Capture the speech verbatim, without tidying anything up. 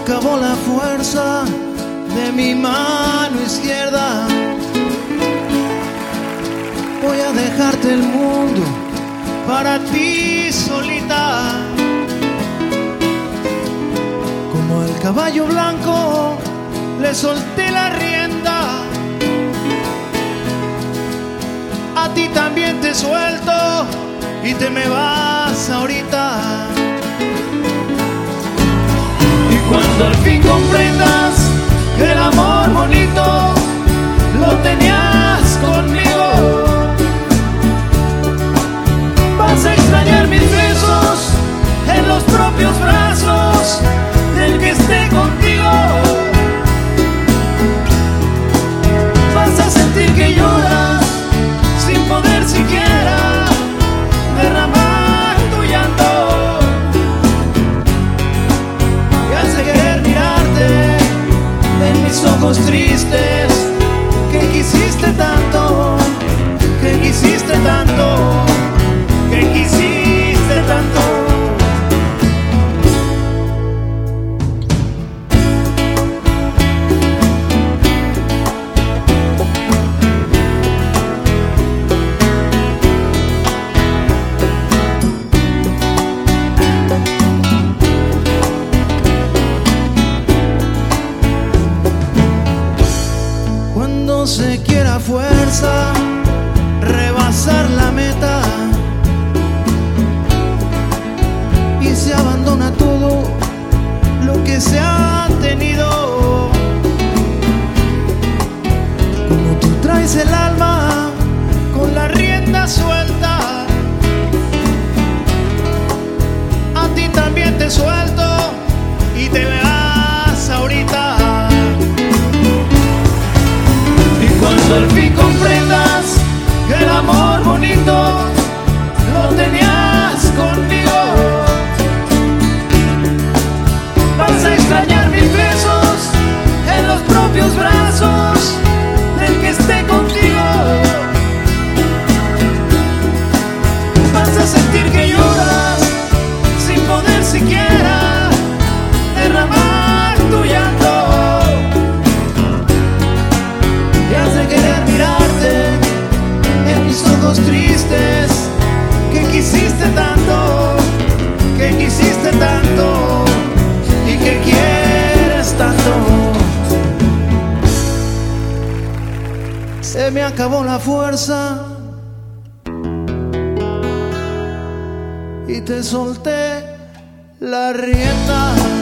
acabó la fuerza de mi mano izquierda. Voy a dejarte el mundo para ti solita. Como el caballo blanco le solté la rienda, a ti también te suelto y te me vas ahorita. Y cuando al fin comprendas que el amor bonito lo tenías conmigo, vas a extrañar mis besos en los propios brazos del que esté contigo. Vas a sentir que lloras sin poder siquiera derramar tu llanto, y has de querer mirarte en mis ojos tristes, que quisiste tanto, que quisiste tanto, que quisiste tanto. Cuando se quiera fuerza rebasar la meta y se abandona todo lo que se ha tenido, como tú traes el alma con la rienda suelta, a ti también te suelto y te vas ahorita. Cuando al fin comprendas que el amor bonito lo tenías conmigo, vas a extrañar mis besos en los propios brazos del que esté contigo. Vas a sentir que lloras sin poder siquiera derramar tu llanto, de querer mirarte en mis ojos tristes, que quisiste tanto, que quisiste tanto y que quieres tanto. Se me acabó la fuerza y te solté la rienda.